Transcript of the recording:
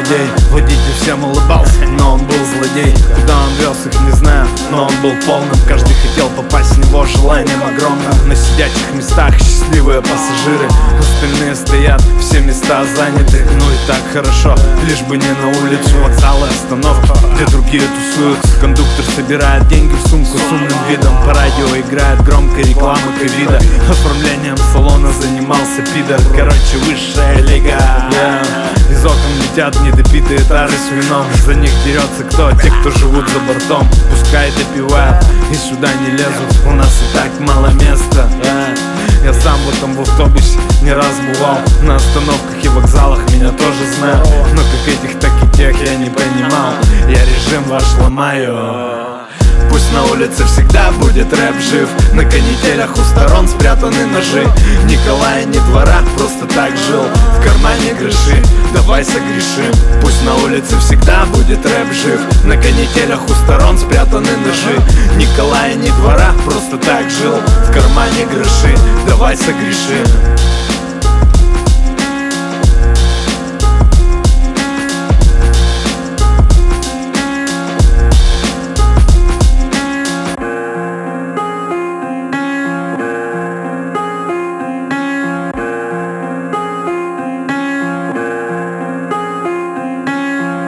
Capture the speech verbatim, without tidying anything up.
людей. Водитель всем улыбался, но он был злодей. Куда он вез их, не знаю, но он был полным. Каждый хотел попасть в него желанием огромным. На сидячих местах счастливые пассажиры, остальные стоят, все места заняты. Ну и так хорошо, лишь бы не на улицу. Вокзалы, остановки, где другие тусуются. Кондуктор собирает деньги в сумку с умным видом. По радио играет громкая реклама ковида. Оформлением салона занимался пидор. Короче, высшая лига, yeah. Из окон летят недопитые тары с вином. За них дерется кто? Те, кто живут за бортом. Пускай допивают и сюда не лезут. У нас и так мало места, yeah. Я сам в этом в автобусе не раз бывал. На остановках и вокзалах меня тоже знают. Но как этих, так и тех я не понимал. Я режим ваш ломаю. Пусть на улице всегда будет рэп жив. На канителях у сторон спрятаны ножи. Николая ни двора, просто так жил. В кармане гроши, давай согрешим. Пусть на улице всегда будет рэп жив. На канителях у сторон спрятаны ножи. Николая ни двора, просто так жил. В кармане гроши, давай согрешим.